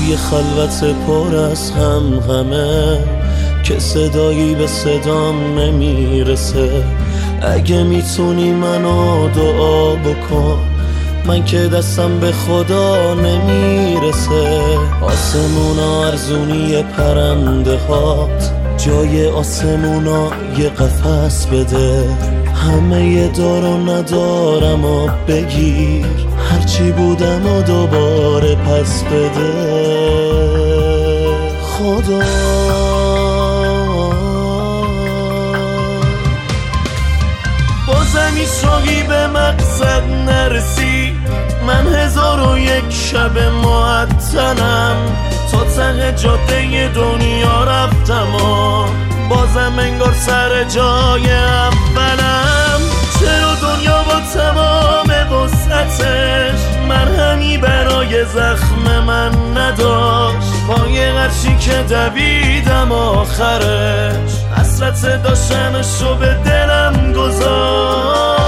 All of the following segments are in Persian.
توی خلوت پر از همه که صدایی به صدام نمیرسه. اگه میتونی منو دعا بکن، من که دستم به خدا نمیرسه. آسمونا ارزونی پرنده هات، جای آسمونا یه قفس بده. همه ی دار و ندارم و بگیر، هرچی بودم و دوباره پس بده. خدا بازم ایشاقی به مقصد نرسی، من 1001 شب معطلم، تا ته جاده دنیا رفتم و بازم انگار سر جای اولم. چرا دنیا با تمام وسعتش مرهمی برای زخم من نداشت؟ پای قرشی که دویدم آخرش حسرت داشتنشو به دلم گذاشت.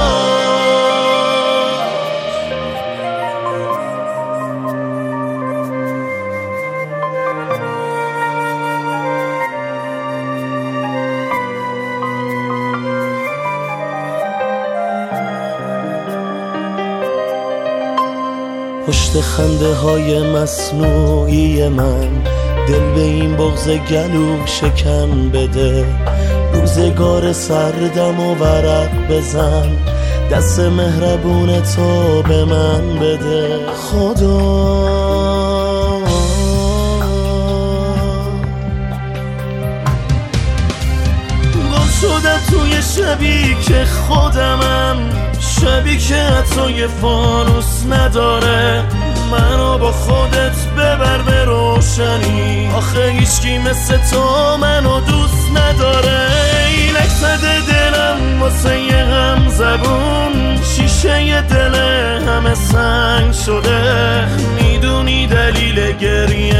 پشت خنده های مصنوعی من دل به این بغض گلو شکن بده. روزگار سردم و ورق بزن، دست مهربون تو به من بده. خدا گم شدم توی شبی که خودمم، شبی که حتی یه فانوس نداره. منو با خودت ببر به روشنی، آخه هیچکی مثل تو منو دوست نداره. اینک زده دلم واسه یه غم زبون، شیشه ی دل همه سنگ شده. میدونی دلیل گریه